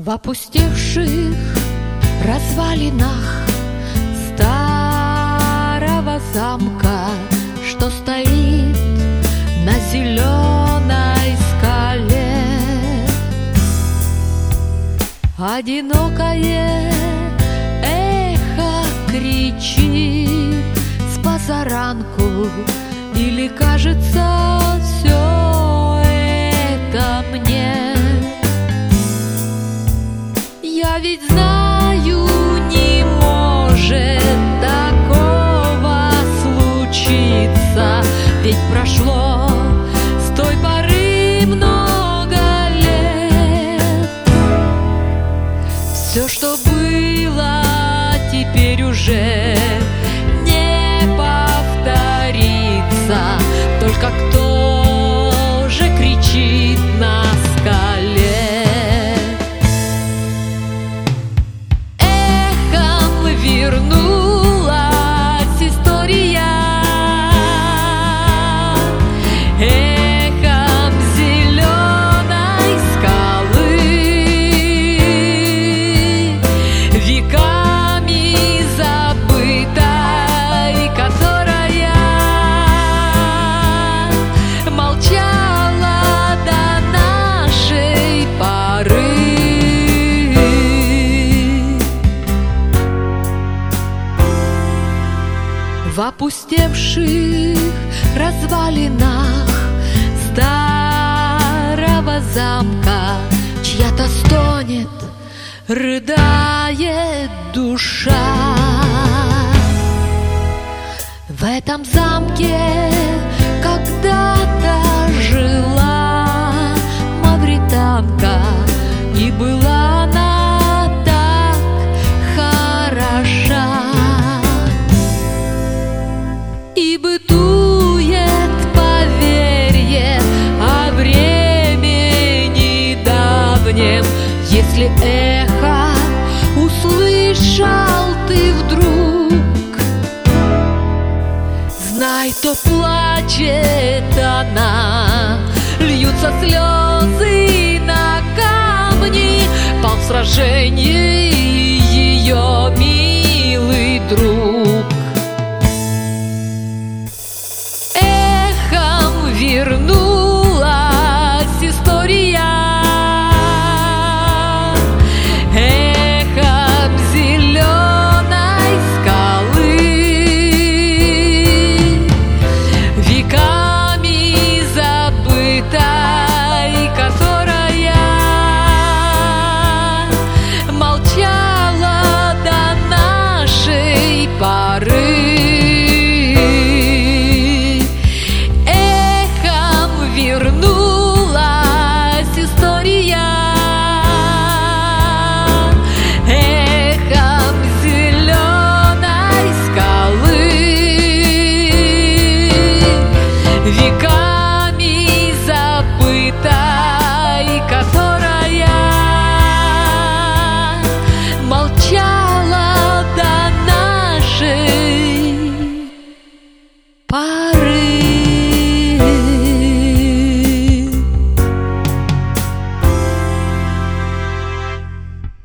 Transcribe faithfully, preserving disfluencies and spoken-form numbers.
В опустевших развалинах старого замка, что стоит на зеленой скале, одинокое эхо кричит с позаранку, или кажется все это мне? Я ведь знаю, не может такого случиться, ведь прошло с той поры много лет. Все, что было, теперь уже не повторится, только кто же кричит на скале? Вернулась история эхом зеленой скалы, веками забытой, которая молчала до нашей поры. В опустевших развалинах старого замка чья-то стонет, рыдает душа. В этом замке когда-то жила мавританка, и была она так хороша. И бытует поверье о времени давнем. Если эхо услышал ты вдруг, знай, то плачет она, льются слезы